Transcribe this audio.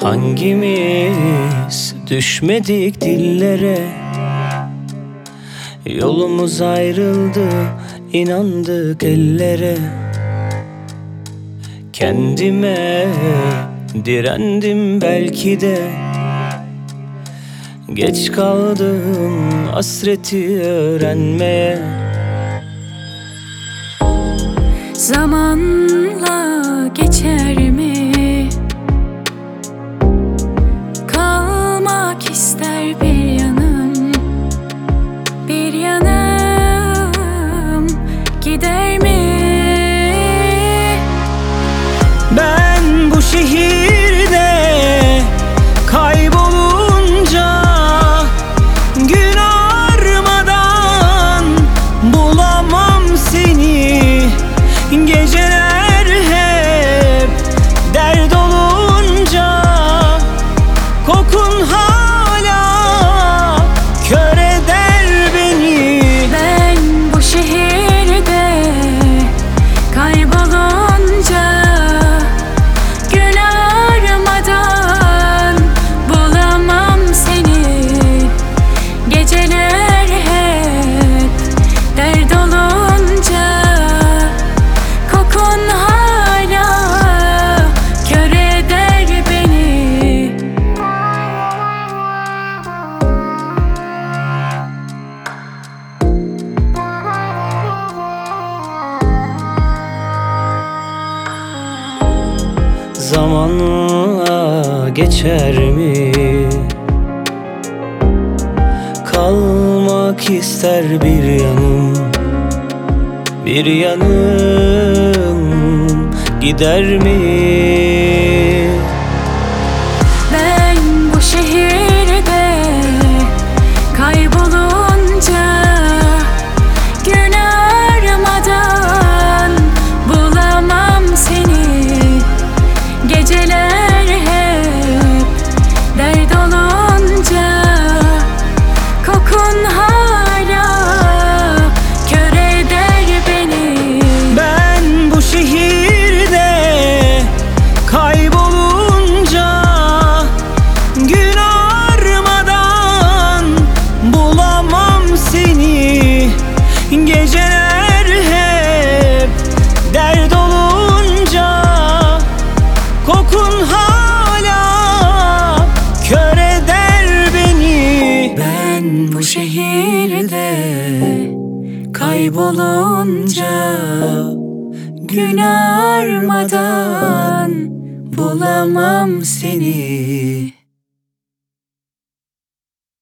Hangimiz düşmedik dillere? Yolumuz ayrıldı, inandık ellere. Kendime direndim belki de, geç kaldım hasreti öğrenmeye. Zamanla geçer mi? Kalmak ister bir yanım, bir yanım gider mi? Ben bu şehirde kaybolunca gün ağarmadan bulamam seni. Geceler hep dert olunca kokun hala kör eder beni. Ben bu şehirde kaybolunca gün ağarmadan bulamam seni. Geceler hep dert olunca kokun hala kör eder beni. Zamanla geçer mi? Kalmak ister bir yanım, bir yanım gider mi? Ben bu şehirde kaybolunca gün ağarmadan bulamam seni. Geceler hep dert olunca kokun hala kör eder beni. Ben bu şehirde kaybolunca gün ağarmadan bulamam seni. Geceler hep dert olunca kokun hala kör eder beni. Ben bu şehirde kaybolunca gün ağarmadan bulamam seni.